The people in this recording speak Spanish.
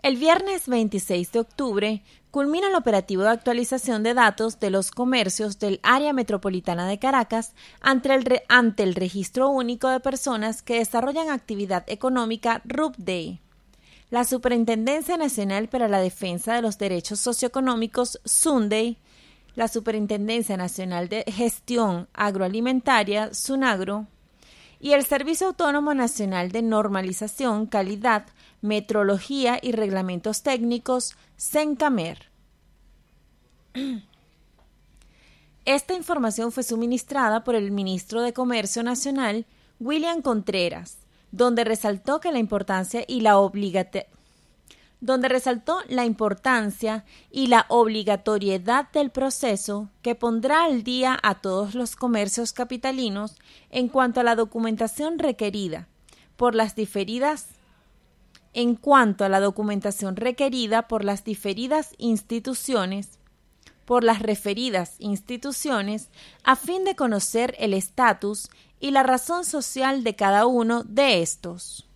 El viernes 26 de octubre culmina el operativo de actualización de datos de los comercios del área metropolitana de Caracas ante el Registro Único de Personas que desarrollan actividad económica RUPDE. La Superintendencia Nacional para la Defensa de los Derechos Socioeconómicos SUNDE, la Superintendencia Nacional de Gestión Agroalimentaria SUNAGRO y el Servicio Autónomo Nacional de Normalización, Calidad, Metrología y Reglamentos Técnicos, SENCAMER. Esta información fue suministrada por el ministro de Comercio Nacional, William Contreras, donde resaltó la importancia y la obligatoriedad del proceso que pondrá al día a todos los comercios capitalinos en cuanto a la documentación requerida por las referidas instituciones a fin de conocer el estatus y la razón social de cada uno de estos.